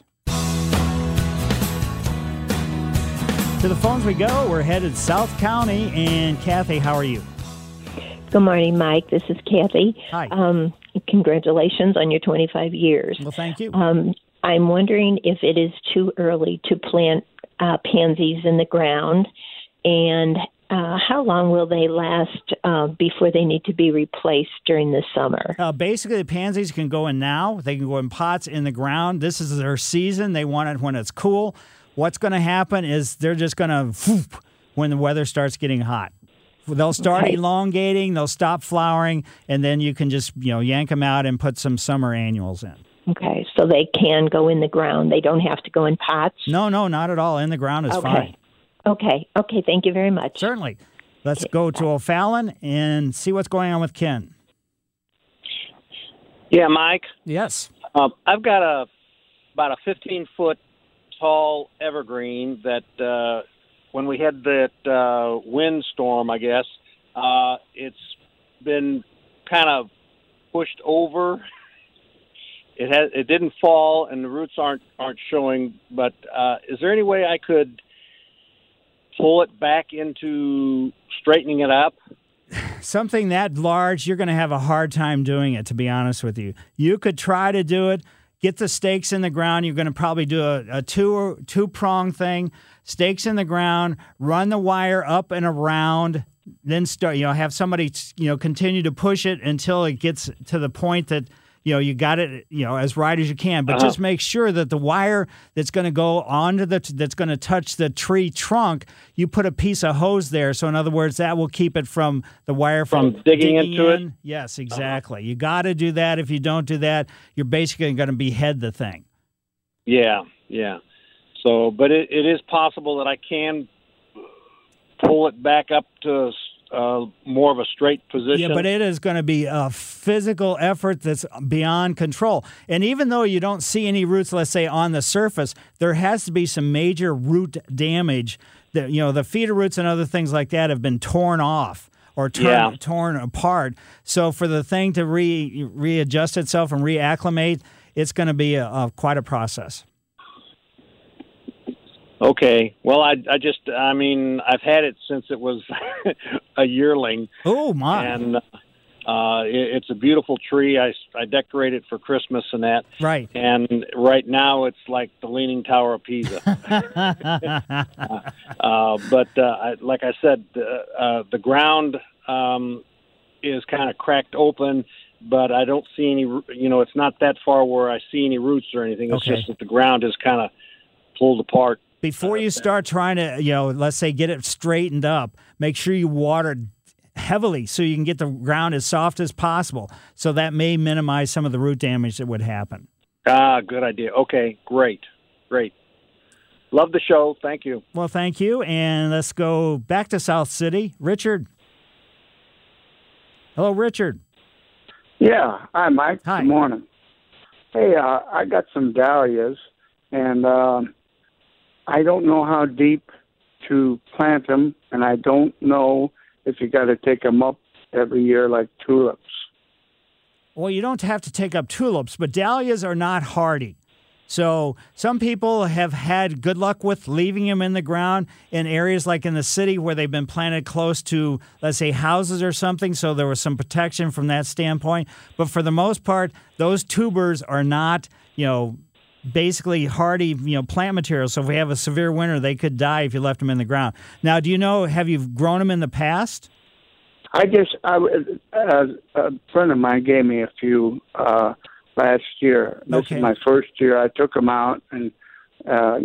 To the phones we go. We're headed South County. And Kathy, how are you? Good morning, Mike. This is Kathy. Hi. Congratulations on your 25 years. Well, thank you. I'm wondering if it is too early to plant pansies in the ground, and how long will they last before they need to be replaced during the summer? Basically, the pansies can go in now. They can go in pots in the ground. This is their season. They want it when it's cool. What's going to happen is they're just going to when the weather starts getting hot. They'll start elongating, they'll stop flowering, and then you can just, yank them out and put some summer annuals in. Okay, so they can go in the ground. They don't have to go in pots? No, not at all. In the ground is fine. Okay, thank you very much. Certainly. Let's go to O'Fallon and see what's going on with Ken. Yeah, Mike? Yes. I've got about a 15-foot tall evergreen that when we had that windstorm, I guess, it's been kind of pushed over. It didn't fall, and the roots aren't showing. But is there any way I could pull it back into straightening it up? Something that large, you're going to have a hard time doing it, to be honest with you. You could try to do it, get the stakes in the ground. You're going to probably do a two-prong thing, stakes in the ground, run the wire up and around, then start, have somebody, continue to push it until it gets to the point that, you got it, as right as you can. But just make sure that the wire that's going to go onto that's going to touch the tree trunk, you put a piece of hose there. So in other words, that will keep it from the wire from digging into in. It. Yes, exactly. You got to do that. If you don't do that, you're basically going to behead the thing. Yeah. So, but it is possible that I can pull it back up to more of a straight position. Yeah, but it is going to be a physical effort that's beyond control. And even though you don't see any roots, let's say, on the surface, there has to be some major root damage. That, the feeder roots and other things like that have been torn off or torn apart. So for the thing to readjust itself and reacclimate, it's going to be quite a process. Okay. Well, I've had it since it was a yearling. Oh, my. And it's a beautiful tree. I decorate it for Christmas and that. Right. And right now it's like the Leaning Tower of Pisa. But like I said, the ground is kind of cracked open, but I don't see any, it's not that far where I see any roots or anything. It's just that the ground is kind of pulled apart. Before you start trying to, let's say get it straightened up, make sure you water heavily so you can get the ground as soft as possible. So that may minimize some of the root damage that would happen. Good idea. Okay, great. Love the show. Thank you. Well, thank you. And let's go back to South City. Richard. Hello, Richard. Yeah. Hi, Mike. Hi. Good morning. Hey, I got some dahlias, and I don't know how deep to plant them, and I don't know if you got to take them up every year like tulips. Well, you don't have to take up tulips, but dahlias are not hardy. So some people have had good luck with leaving them in the ground in areas like in the city where they've been planted close to, let's say, houses or something, so there was some protection from that standpoint. But for the most part, those tubers are not, basically hardy, plant material. So if we have a severe winter, they could die if you left them in the ground. Now, have you grown them in the past? A friend of mine gave me a few last year. This is my first year. I took them out, and I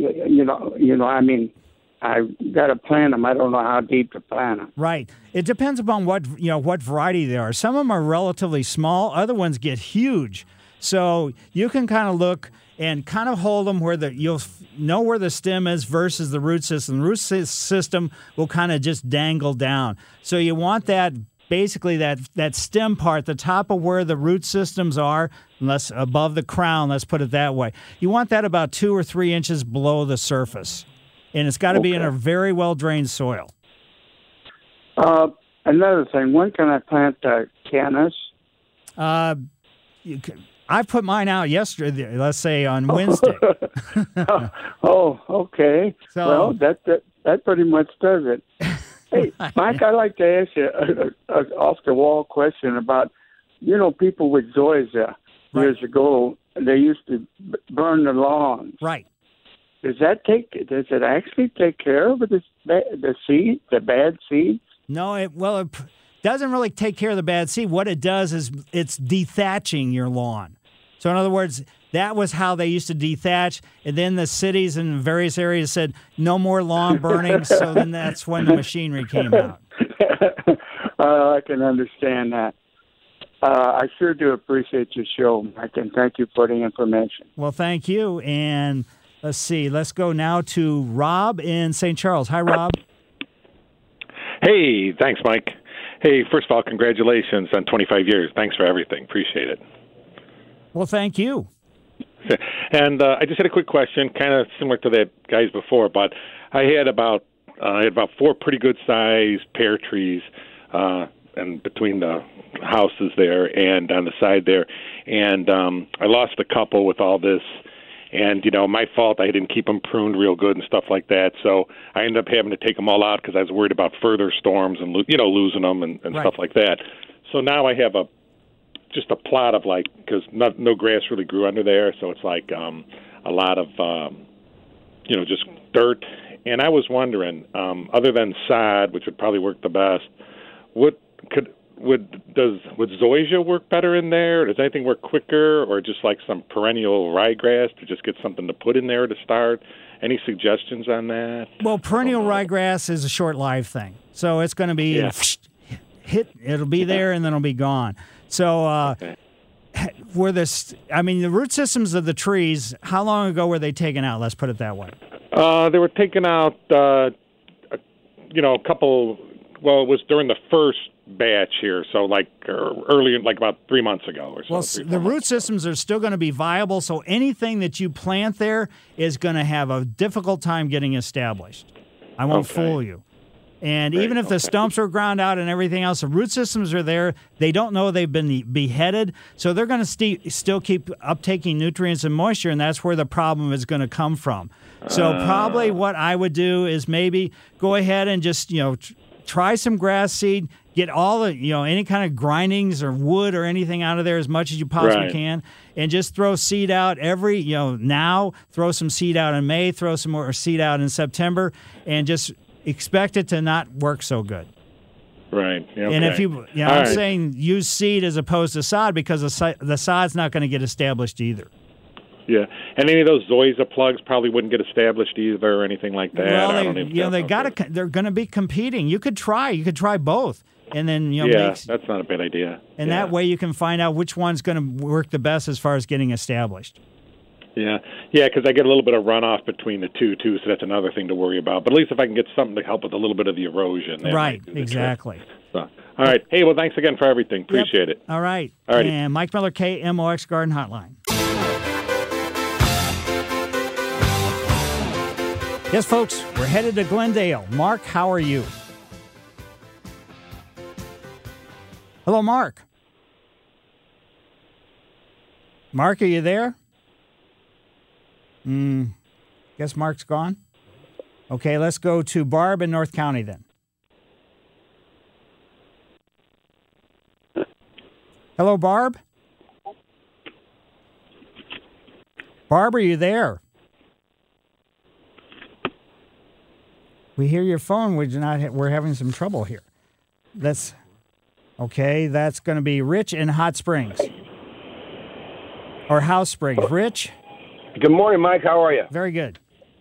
got to plant them. I don't know how deep to plant them. Right. It depends upon what variety they are. Some of them are relatively small. Other ones get huge. So you can kind of look and kind of hold them where you'll know where the stem is versus the root system. The root system will kind of just dangle down. So you want that, basically that stem part, the top of where the root systems are, less above the crown, let's put it that way. You want that about 2 or 3 inches below the surface. And it's got to be in a very well-drained soil. Another thing, when can I plant cannas? I put mine out yesterday, let's say on Wednesday. Oh, okay. So, well, that pretty much does it. Hey, Mike, I'd like to ask you an off-the-wall question about, people with zoysia years ago, they used to burn the lawns. Right. Does it actually take care of the bad seeds? No, it doesn't really take care of the bad seed. What it does is it's dethatching your lawn. So in other words, that was how they used to dethatch. And then the cities and various areas said, no more lawn burning. So then that's when the machinery came out. I can understand that. I sure do appreciate your show, Mike, and thank you for the information. Well, thank you. And let's see. Let's go now to Rob in St. Charles. Hi, Rob. Hey, thanks, Mike. Hey, first of all, congratulations on 25 years. Thanks for everything. Appreciate it. Well, thank you. And I just had a quick question, kind of similar to the guys before, but I had about I had about 4 pretty good-sized pear trees, and between the houses there and on the side there. And I lost a couple with all this. And, my fault, I didn't keep them pruned real good and stuff like that. So I ended up having to take them all out because I was worried about further storms and, losing them and Right. stuff like that. So now I have just a plot of because no grass really grew under there. So it's a lot of, just dirt. And I was wondering, other than sod, which would probably work the best, would zoysia work better in there? Does anything work quicker, or just some perennial ryegrass to just get something to put in there to start? Any suggestions on that? Well, perennial ryegrass is a short-lived thing, so it's going to be it'll be there and then it'll be gone. So the root systems of the trees, how long ago were they taken out? Let's put it that way. They were taken out, a couple. Well, it was during the first batch here, so early, about 3 months ago or so. Well, the root systems are still going to be viable, so anything that you plant there is going to have a difficult time getting established. I won't fool you. And even if the stumps are ground out and everything else, the root systems are there. They don't know they've been beheaded, so they're going to still keep uptaking nutrients and moisture, and that's where the problem is going to come from. So probably what I would do is maybe go ahead and just, try some grass seed, get all the, any kind of grindings or wood or anything out of there as much as you possibly can, and just throw seed out every, now, throw some seed out in May, throw some more seed out in September, and just expect it to not work so good. Right. Okay. And if I'm saying use seed as opposed to sod because the sod's not going to get established either. Yeah, and any of those zoysia plugs probably wouldn't get established either or anything like that. Well, they're going to be competing. You could try both, and then that's not a bad idea. And that way you can find out which one's going to work the best as far as getting established. Yeah, because I get a little bit of runoff between the two too, so that's another thing to worry about. But at least if I can get something to help with a little bit of the erosion, right? Exactly. So, all right. Hey, well, thanks again for everything. Appreciate it. All right. All right. And Mike Miller, KMOX Garden Hotline. Yes, folks, we're headed to Glendale. Mark, how are you? Hello, Mark. Mark, are you there? Guess Mark's gone. Okay, let's go to Barb in North County then. Hello, Barb? Barb, are you there? We hear your phone. We're having some trouble here. That's going to be Rich in Hot Springs. Or House Springs. Rich? Good morning, Mike. How are you? Very good.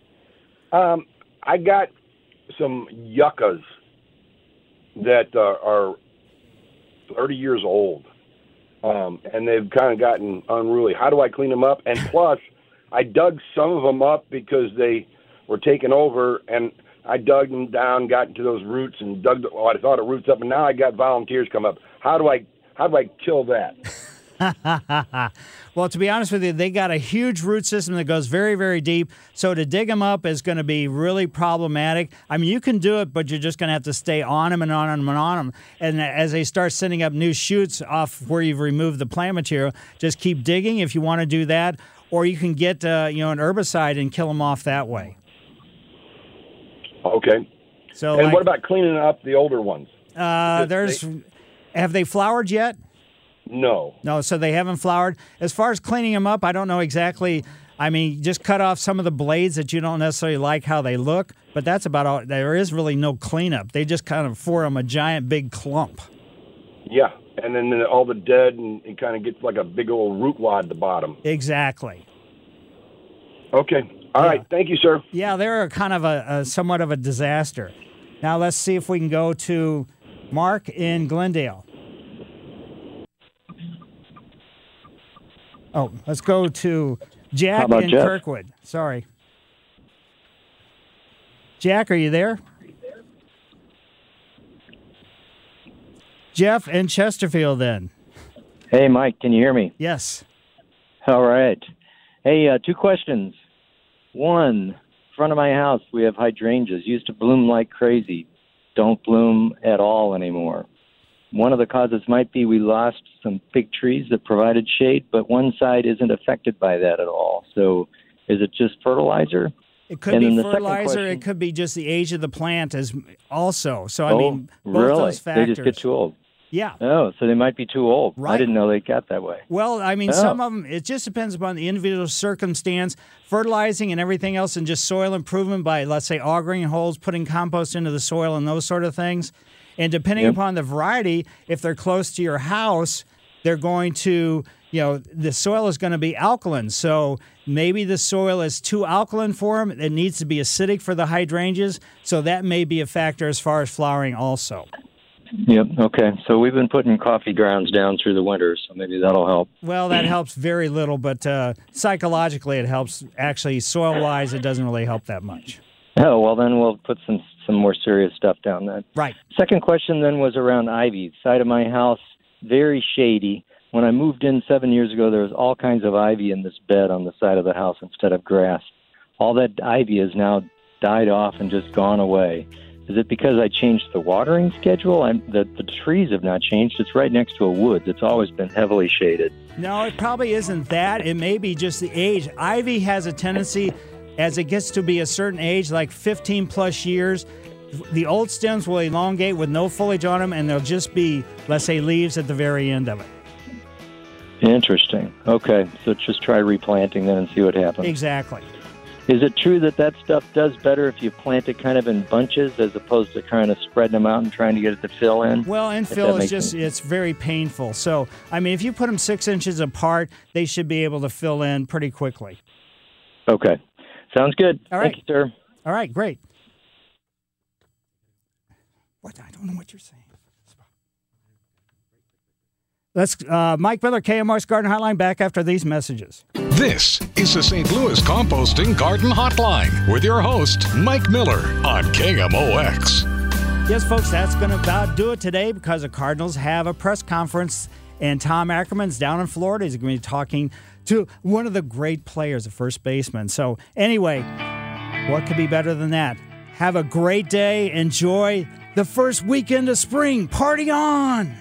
I got some yuccas that are 30 years old, and they've kind of gotten unruly. How do I clean them up? And plus, I dug some of them up because they were taken over, and I dug them down, got into those roots, and I thought the roots up, and now I got volunteers come up. How do I kill that? Well, to be honest with you, they got a huge root system that goes very, very deep. So to dig them up is going to be really problematic. I mean, you can do it, but you're just going to have to stay on them and on them and on them. And as they start sending up new shoots off where you've removed the plant material, just keep digging if you want to do that. Or you can get an herbicide and kill them off that way. Okay. So, and what about cleaning up the older ones? Have they flowered yet? No. No, so they haven't flowered. As far as cleaning them up, I don't know exactly. I mean, just cut off some of the blades that you don't necessarily like how they look, but that's about all. There is really no cleanup. They just kind of form a giant big clump. Yeah, and then all the dead, and it kind of gets like a big old root wad at the bottom. Exactly. Okay. All right. Thank you, sir. Yeah, they're kind of a somewhat of a disaster. Now let's see if we can go to Mark in Glendale. Oh, let's go to Jack in Jeff? Kirkwood. Sorry. Jack, are you there? Jeff in Chesterfield then. Hey, Mike, can you hear me? Yes. All right. Hey, 2 questions. One, front of my house, we have hydrangeas. Used to bloom like crazy. Don't bloom at all anymore. One of the causes might be we lost some big trees that provided shade, but one side isn't affected by that at all. So is it just fertilizer? It could be fertilizer. It could be just the age of the plant as also. So, I mean, both really? those factors. They just get too old. Yeah. Oh, so they might be too old. Right. I didn't know they got that way. Well, I mean, some of them, it just depends upon the individual circumstance. Fertilizing and everything else, and just soil improvement by, let's say, augering holes, putting compost into the soil and those sort of things. And depending upon the variety, if they're close to your house, they're going to, the soil is going to be alkaline. So maybe the soil is too alkaline for them. It needs to be acidic for the hydrangeas. So that may be a factor as far as flowering also. Yep. Okay. So we've been putting coffee grounds down through the winter, so maybe that'll help. Well, that helps very little, but psychologically it helps. Actually, soil-wise, it doesn't really help that much. Oh, well, then we'll put some more serious stuff down then. Right. Second question then was around ivy. Side of my house, very shady. When I moved in 7 years ago, there was all kinds of ivy in this bed on the side of the house instead of grass. All that ivy has now died off and just gone away. Is it because I changed the watering schedule? The trees have not changed. It's right next to a woods. It's always been heavily shaded. No, it probably isn't that. It may be just the age. Ivy has a tendency, as it gets to be a certain age, like 15 plus years, the old stems will elongate with no foliage on them, and there'll just be, let's say, leaves at the very end of it. Interesting. Okay, so just try replanting then and see what happens. Exactly. Is it true that stuff does better if you plant it kind of in bunches as opposed to kind of spreading them out and trying to get it to fill in? Well, infill is just, it's very painful. So, I mean, if you put them 6 inches apart, they should be able to fill in pretty quickly. Okay. Sounds good. All right. Thank you, sir. All right, great. What? I don't know what you're saying. Let's Mike Miller, KMR's Garden Hotline, back after these messages. This is the St. Louis Composting Garden Hotline with your host, Mike Miller on KMOX. Yes, folks, that's going to about do it today because the Cardinals have a press conference, and Tom Ackerman's down in Florida. He's going to be talking to one of the great players, a first baseman. So anyway, what could be better than that? Have a great day. Enjoy the first weekend of spring. Party on!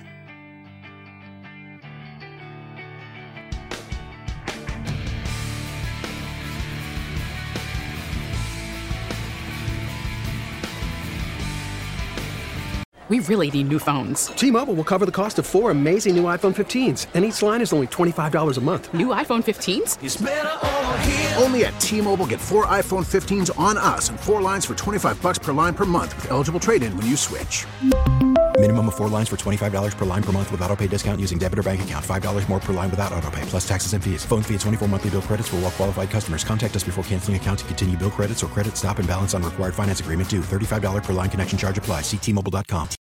We really need new phones. T-Mobile will cover the cost of 4 amazing new iPhone 15s, and each line is only $25 a month. New iPhone 15s? It's better over here. Only at T-Mobile, get 4 iPhone 15s on us and 4 lines for $25 per line per month with eligible trade-in when you switch. Minimum of 4 lines for $25 per line per month with autopay discount using debit or bank account. $5 more per line without autopay, plus taxes and fees. Phone fee at 24 monthly bill credits for well-qualified customers. Contact us before canceling account to continue bill credits or credit stop and balance on required finance agreement due. $35 per line connection charge applies. See T-Mobile.com.